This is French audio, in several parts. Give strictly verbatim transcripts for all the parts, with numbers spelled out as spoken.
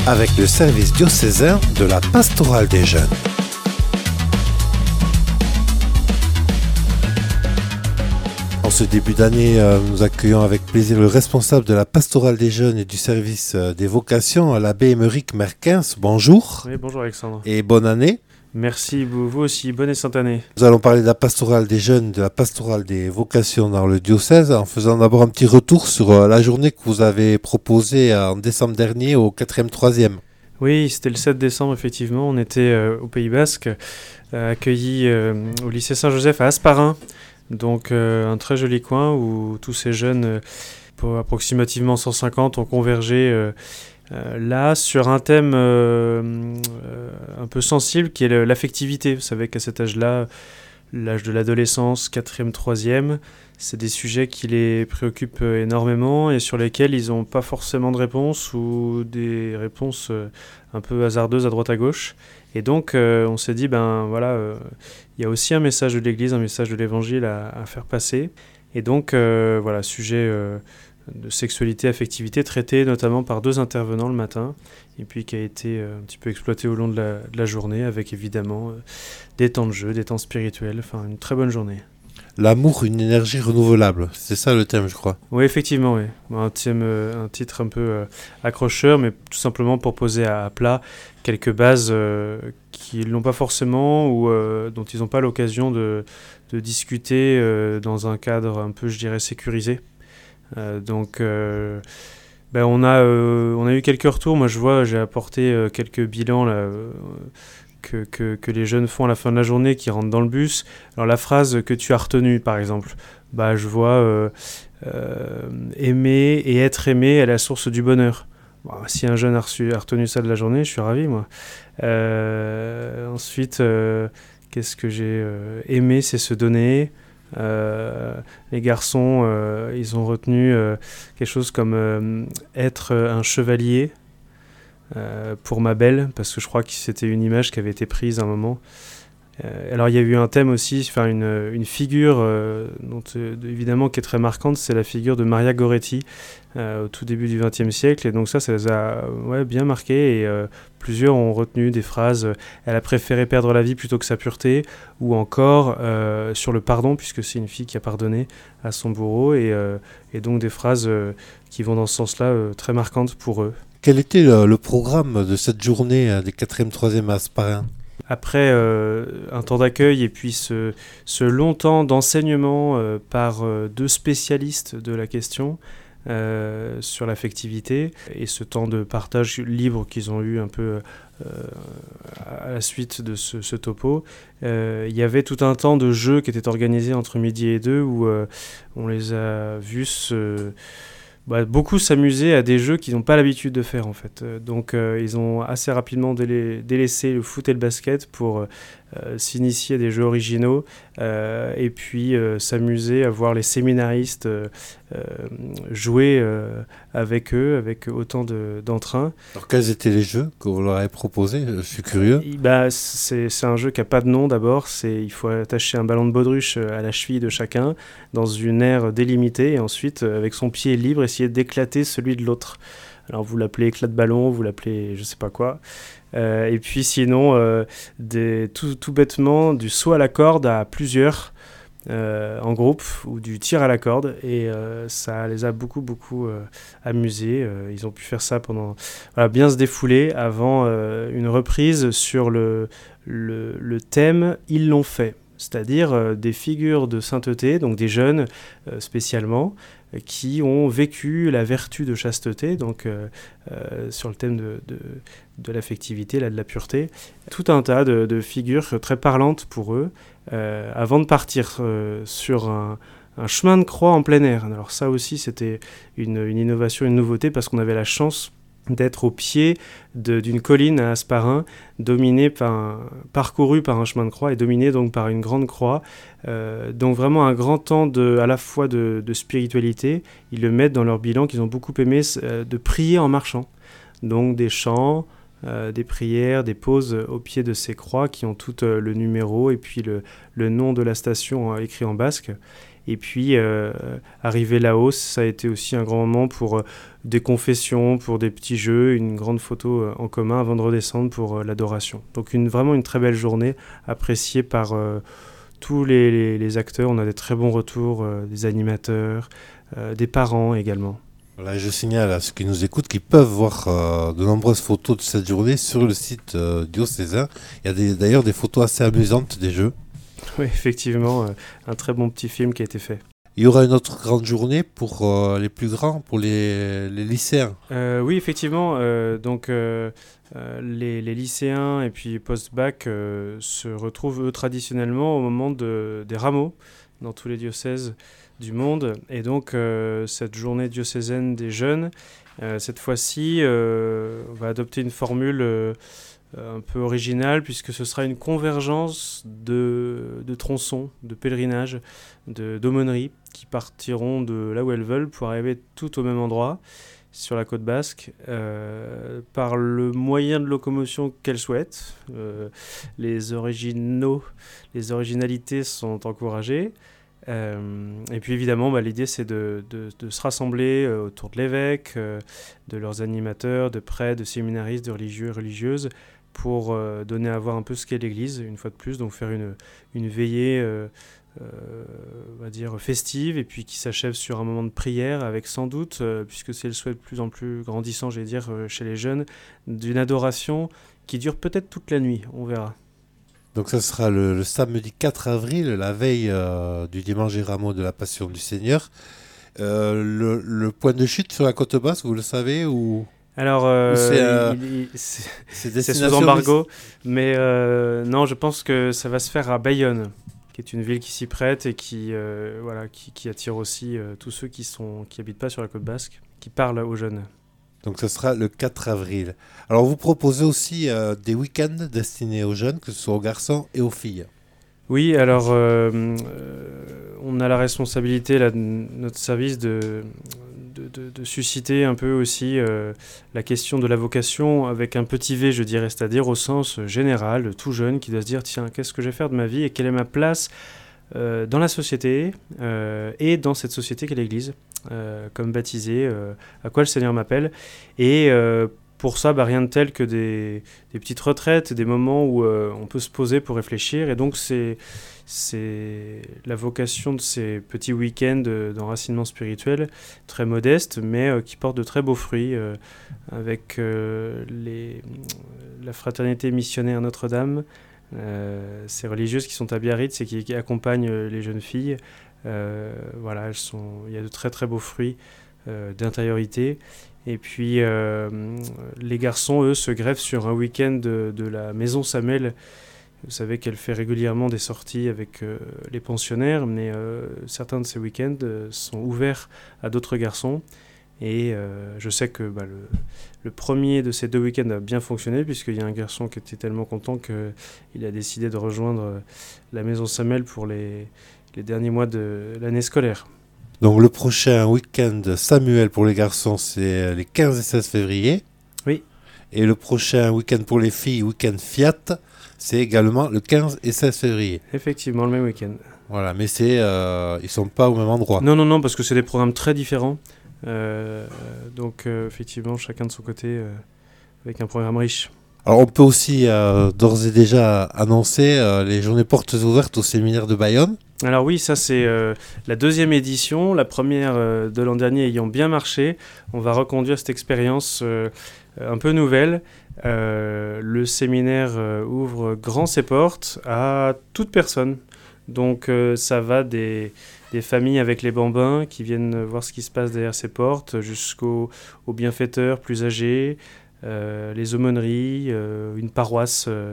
avec le service diocésain de la pastorale des jeunes. En ce début d'année, euh, nous accueillons avec plaisir le responsable de la pastorale des jeunes et du service euh, des vocations, l'abbé Émeric Merkens. Bonjour. Oui, bonjour Alexandre. Et bonne année. Merci, vous aussi, bonne et sainte année. Nous allons parler de la pastorale des jeunes, de la pastorale des vocations dans le diocèse, en faisant d'abord un petit retour sur euh, la journée que vous avez proposée euh, en décembre dernier au quatrième troisième. Oui, c'était le sept décembre, effectivement. On était euh, au Pays Basque, euh, accueillis euh, au lycée Saint-Joseph à Hasparren. Donc euh, un très joli coin où tous ces jeunes, euh, pour approximativement cent cinquante, ont convergé euh, euh, là sur un thème euh, euh, un peu sensible qui est le, l'affectivité. Vous savez qu'à cet âge-là, l'âge de l'adolescence, quatrième, troisième, c'est des sujets qui les préoccupent énormément et sur lesquels ils n'ont pas forcément de réponse ou des réponses euh, un peu hasardeuses à droite à gauche. Et donc, euh, on s'est dit, ben voilà, euh, il y a aussi un message de l'Église, un message de l'Évangile à, à faire passer. Et donc, euh, voilà, sujet euh, de sexualité, affectivité, traité notamment par deux intervenants le matin, et puis qui a été euh, un petit peu exploité au long de la, de la journée, avec évidemment euh, des temps de jeu, des temps spirituels, enfin une très bonne journée. L'amour, une énergie renouvelable, c'est ça le thème, je crois. Oui, effectivement, oui. Un, thème, euh, un titre un peu euh, accrocheur, mais tout simplement pour poser à, à plat quelques bases euh, qu'ils n'ont pas forcément ou euh, dont ils n'ont pas l'occasion de, de discuter euh, dans un cadre un peu, je dirais, sécurisé. Euh, donc, euh, ben on, a, euh, on a eu quelques retours. Moi, je vois, j'ai apporté euh, quelques bilans là, euh, Que, que, que les jeunes font à la fin de la journée, qui rentrent dans le bus. Alors la phrase que tu as retenue, par exemple, bah, je vois euh, euh, aimer et être aimé est la source du bonheur. Bon, si un jeune a, reçu, a retenu ça de la journée, je suis ravi, moi. Euh, ensuite, euh, qu'est-ce que j'ai euh, aimé, c'est se donner. Euh, les garçons, euh, ils ont retenu euh, quelque chose comme euh, être un chevalier. Euh, pour ma belle, parce que je crois que c'était une image qui avait été prise à un moment. Euh, alors il y a eu un thème aussi, enfin une, une figure euh, dont, euh, évidemment qui est très marquante, c'est la figure de Maria Goretti euh, au tout début du vingtième siècle, et donc ça, ça les a ouais, bien marqués, et euh, plusieurs ont retenu des phrases, euh, elle a préféré perdre la vie plutôt que sa pureté, ou encore euh, sur le pardon, puisque c'est une fille qui a pardonné à son bourreau, et, euh, et donc des phrases euh, qui vont dans ce sens-là euh, très marquantes pour eux. Quel était le, le programme de cette journée euh, des quatrième troisième à Hasparren ? Après euh, un temps d'accueil et puis ce, ce long temps d'enseignement euh, par euh, deux spécialistes de la question euh, sur l'affectivité et ce temps de partage libre qu'ils ont eu un peu euh, à la suite de ce, ce topo, euh, il y avait tout un temps de jeu qui était organisé entre midi et deux où euh, on les a vus se... Bah, beaucoup s'amuser à des jeux qu'ils n'ont pas l'habitude de faire en fait. Euh, donc euh, ils ont assez rapidement délai- délaissé le foot et le basket pour euh, s'initier à des jeux originaux euh, et puis euh, s'amuser à voir les séminaristes euh, euh, jouer euh, avec eux, avec autant de, d'entrain. Alors quels étaient les jeux que vous leur avez proposés ? Je suis curieux. Et, bah, c'est, c'est un jeu qui n'a pas de nom d'abord. C'est, il faut attacher un ballon de baudruche à la cheville de chacun dans une aire délimitée et ensuite avec son pied libre essayer d'éclater celui de l'autre. Alors vous l'appelez éclat de ballon, vous l'appelez je sais pas quoi. Euh, et puis sinon, euh, des, tout, tout bêtement, du saut à la corde à plusieurs euh, en groupe ou du tir à la corde. Et euh, ça les a beaucoup, beaucoup euh, amusés. Euh, ils ont pu faire ça pendant... Voilà, bien se défouler avant euh, une reprise sur le, le, le thème « Ils l'ont fait ». C'est-à-dire euh, des figures de sainteté, donc des jeunes euh, spécialement, euh, qui ont vécu la vertu de chasteté, donc euh, euh, sur le thème de, de, de l'affectivité, là, de la pureté. Tout un tas de, de figures très parlantes pour eux, euh, avant de partir euh, sur un, un chemin de croix en plein air. Alors ça aussi, c'était une, une innovation, une nouveauté, parce qu'on avait la chance d'être au pied de, d'une colline à Hasparren, dominée par un, parcourue par un chemin de croix et dominée donc par une grande croix. Euh, donc vraiment un grand temps de, à la fois de, de spiritualité. Ils le mettent dans leur bilan qu'ils ont beaucoup aimé, euh, de prier en marchant. Donc des chants, euh, des prières, des pauses au pied de ces croix qui ont toutes euh, le numéro et puis le, le nom de la station euh, écrit en basque. Et puis, euh, arrivé là-haut, ça a été aussi un grand moment pour euh, des confessions, pour des petits jeux, une grande photo euh, en commun avant de redescendre pour euh, l'adoration. Donc une, vraiment une très belle journée appréciée par euh, tous les, les, les acteurs. On a des très bons retours, euh, des animateurs, euh, des parents également. Voilà, je signale à ceux qui nous écoutent qu'ils peuvent voir euh, de nombreuses photos de cette journée sur le site euh, diocésain. Il y a des, d'ailleurs des photos assez amusantes des jeux. Oui, effectivement, euh, un très bon petit film qui a été fait. Il y aura une autre grande journée pour euh, les plus grands, pour les, les lycéens. Euh, oui, effectivement. Euh, donc, euh, euh, les, les lycéens et puis post-bac euh, se retrouvent, eux, traditionnellement au moment de, des rameaux dans tous les diocèses du monde. Et donc, euh, cette journée diocésaine des jeunes, euh, cette fois-ci, euh, on va adopter une formule euh, un peu originale, puisque ce sera une convergence de, de tronçons, de pèlerinages, de, d'aumôneries, qui partiront de là où elles veulent pour arriver tout au même endroit, sur la côte basque, euh, par le moyen de locomotion qu'elles souhaitent. Euh, les originaux, les originalités sont encouragées. Euh, et puis évidemment, bah, l'idée c'est de, de, de se rassembler euh, autour de l'évêque, euh, de leurs animateurs, de prêtres, de séminaristes, de religieux et religieuses, pour euh, donner à voir un peu ce qu'est l'Église, une fois de plus, donc faire une, une veillée euh, euh, on va dire festive, et puis qui s'achève sur un moment de prière, avec sans doute, euh, puisque c'est le souhait de plus en plus grandissant, j'allais dire, euh, chez les jeunes, d'une adoration qui dure peut-être toute la nuit, on verra. Donc ça sera le, le samedi quatre avril, la veille euh, du dimanche des rameaux de la Passion du Seigneur. Euh, le, le point de chute sur la côte basque, vous le savez ou... Alors, euh, c'est, euh, il, il, c'est, c'est, c'est sous embargo, mais euh, non, je pense que ça va se faire à Bayonne, qui est une ville qui s'y prête et qui, euh, voilà, qui, qui attire aussi euh, tous ceux qui sont qui habitent pas sur la côte basque, qui parlent aux jeunes. Donc ce sera le quatre avril. Alors vous proposez aussi euh, des week-ends destinés aux jeunes, que ce soit aux garçons et aux filles. Oui, alors euh, euh, on a la responsabilité, là, de notre service, de, de, de, de susciter un peu aussi euh, la question de la vocation avec un petit V, je dirais, c'est-à-dire au sens général, tout jeune qui doit se dire, tiens, qu'est-ce que je vais faire de ma vie et quelle est ma place euh, dans la société euh, et dans cette société qu'est l'Église, euh, comme baptisé, euh, à quoi le Seigneur m'appelle. Et euh, pour ça, bah, rien de tel que des, des petites retraites, des moments où euh, on peut se poser pour réfléchir. Et donc, c'est, c'est la vocation de ces petits week-ends d'enracinement spirituel, très modestes, mais euh, qui portent de très beaux fruits, euh, avec euh, les, la fraternité missionnaire Notre-Dame, euh, ces religieuses qui sont à Biarritz et qui, qui accompagnent les jeunes filles. Euh, voilà, elles sont, il y a de très très beaux fruits euh, d'intériorité. Et puis, euh, les garçons, eux, se greffent sur un week-end de, de la Maison Samuel. Vous savez qu'elle fait régulièrement des sorties avec euh, les pensionnaires, mais euh, certains de ces week-ends euh, sont ouverts à d'autres garçons. Et euh, je sais que bah, le, le premier de ces deux week-ends a bien fonctionné, puisqu'il y a un garçon qui était tellement content qu'il a décidé de rejoindre la Maison Samuel pour les, les derniers mois de l'année scolaire. Donc le prochain week-end Samuel pour les garçons, c'est les quinze et seize février. Oui. Et le prochain week-end pour les filles, week-end Fiat, c'est également le quinze et seize février. Effectivement, le même week-end. Voilà, mais c'est, euh, ils ne sont pas au même endroit. Non, non, non, parce que c'est des programmes très différents. Euh, donc euh, effectivement, chacun de son côté, euh, avec un programme riche. Alors on peut aussi euh, d'ores et déjà annoncer euh, les journées portes ouvertes au séminaire de Bayonne. Alors oui, ça c'est euh, la deuxième édition, la première euh, de l'an dernier ayant bien marché. On va reconduire cette expérience euh, un peu nouvelle. Euh, le séminaire euh, ouvre grand ses portes à toute personne. Donc euh, ça va des, des familles avec les bambins qui viennent voir ce qui se passe derrière ces portes, jusqu'aux aux bienfaiteurs plus âgés, Euh, les aumôneries, euh, une paroisse euh,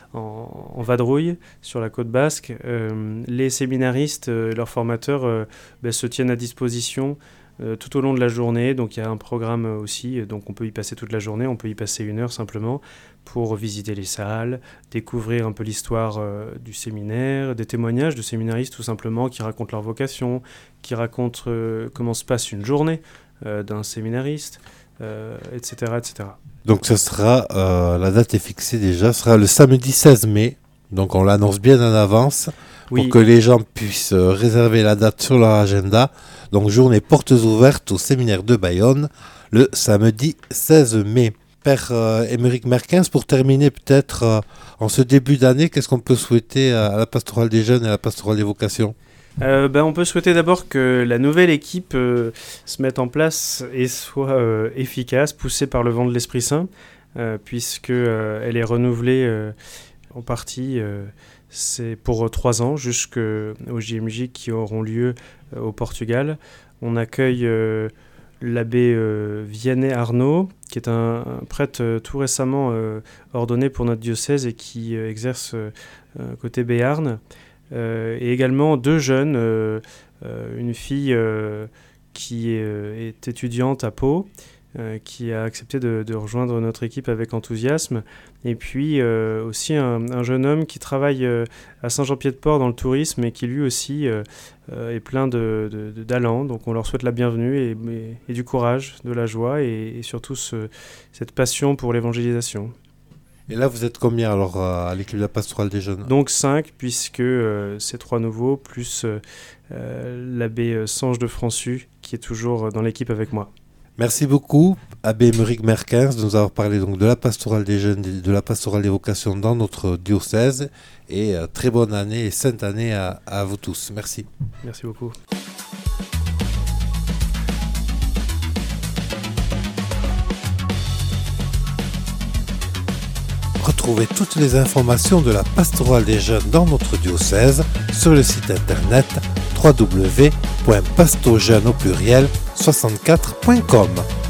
en, en vadrouille sur la côte basque. Euh, les séminaristes et euh, leurs formateurs euh, ben, se tiennent à disposition euh, tout au long de la journée. Donc il y a un programme aussi, donc on peut y passer toute la journée, on peut y passer une heure simplement pour visiter les salles, découvrir un peu l'histoire euh, du séminaire, des témoignages de séminaristes tout simplement qui racontent leur vocation, qui racontent euh, comment se passe une journée euh, d'un séminariste, euh, et cetera, et cetera. Donc ce sera, euh, la date est fixée déjà, ce sera le samedi seize mai, donc on l'annonce bien en avance, Oui. pour que les gens puissent euh, réserver la date sur leur agenda. Donc journée portes ouvertes au séminaire de Bayonne le samedi seize mai. Père euh, Émeric Merquins, pour terminer peut-être euh, en ce début d'année, qu'est-ce qu'on peut souhaiter à, à la pastorale des jeunes et à la pastorale des vocations ? Euh, ben, on peut souhaiter d'abord que la nouvelle équipe euh, se mette en place et soit euh, efficace, poussée par le vent de l'Esprit Saint, euh, puisqu'elle euh, est renouvelée euh, en partie euh, c'est pour trois ans, jusqu'aux J M J qui auront lieu euh, au Portugal. On accueille euh, l'abbé euh, Vianney Arnaud, qui est un, un prêtre euh, tout récemment euh, ordonné pour notre diocèse et qui euh, exerce euh, côté Béarn. Euh, et également deux jeunes, euh, euh, une fille euh, qui est, euh, est étudiante à Pau, euh, qui a accepté de, de rejoindre notre équipe avec enthousiasme, et puis euh, aussi un, un jeune homme qui travaille euh, à Saint-Jean-Pied-de-Port dans le tourisme et qui lui aussi euh, euh, est plein de, de, de d'allant. Donc on leur souhaite la bienvenue et, et, et du courage, de la joie et, et surtout ce, cette passion pour l'évangélisation. Et là, vous êtes combien alors à l'équipe de la pastorale des jeunes ? Donc cinq, puisque euh, c'est trois nouveaux, plus euh, euh, l'abbé Sange de Françu, qui est toujours dans l'équipe avec moi. Merci beaucoup, abbé Émeric Merquins, de nous avoir parlé donc de la pastorale des jeunes et de la pastorale des vocations dans notre diocèse. Et euh, très bonne année et sainte année à, à vous tous. Merci. Merci beaucoup. Retrouvez toutes les informations de la pastorale des jeunes dans notre diocèse sur le site internet w w w point pastojeunes au pluriel soixante-quatre point com.